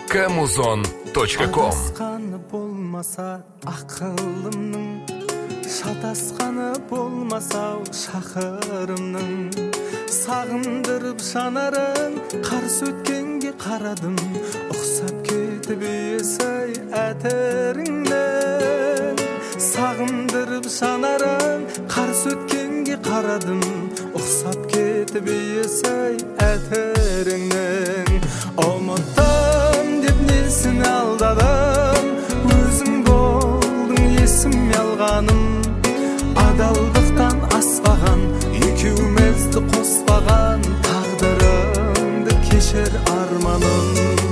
kamuzon.com. Adasқаны болмаса ақылымның, шатасқаны болмаса шақырымның, сағындырып жанарын қарсы өткенге қарадым, ұқсап кетіп есей әтіріңнен. Сағындырып жанарын қарсы өткенге қарадым, ұқсап кетіп есей әтіріңнен. Ұмыттым деп несін алдадым, өзің болдың есім ялғаным. Адалдықтан аспаған, екеумізді қоспаған, тағдырымды кешір арманым.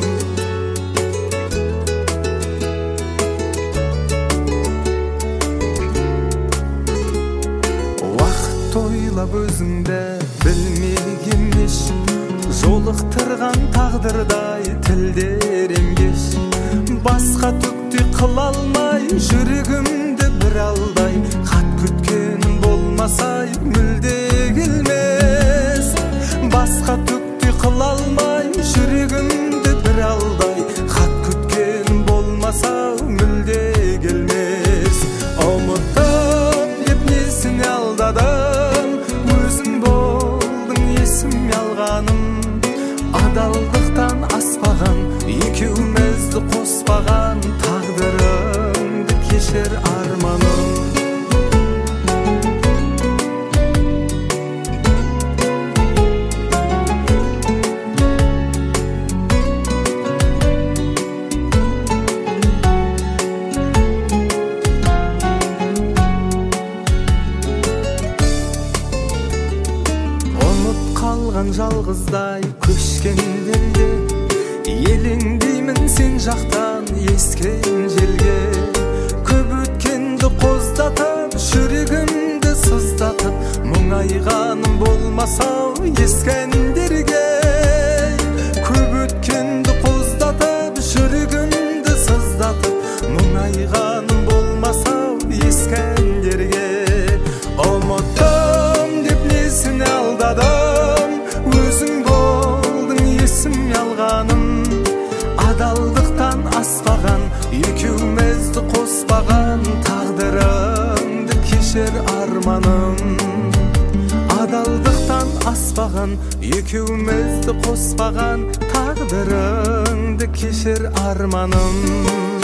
Уақыт ойлап өзіңді білмек емес, жолықтырған тағдырдай тілдер емгеш. Басқа түкті қыла алмай, жүрегімді бір алдай, хат күткен болмасай мүлде келмес. Басқа түкті қыла алмай, жүрегімді бір алдай, хат күткен болмаса мүлде келмес. Ұмыттым деп несін алдадым, өзің болдың есім ялғаным. Адалдықтан аспаған, екеумізді қоспаған, тағдырымды кешір арманым. Ұмыт қалған жалғыздай көшкендерге, елеңдеймін сен жақтан ескен желге. Көп өткенді қоздатып, жүрегімді сыздатып, мұңайғаным болмасау ескендерге. Көп өткенді қоздатып, жүрегімді сыздатып, мұңайғаным болмасау ескендерге. Ұмыттым деп несін алдадым, өзің болдың есім ялғаным. Адалдықтан аспаған, екеумізді қоспаған, тағдырымды кешір арманым. Адалдықтан аспаған, екеумізді қоспаған, тағдырымды кешір арманым.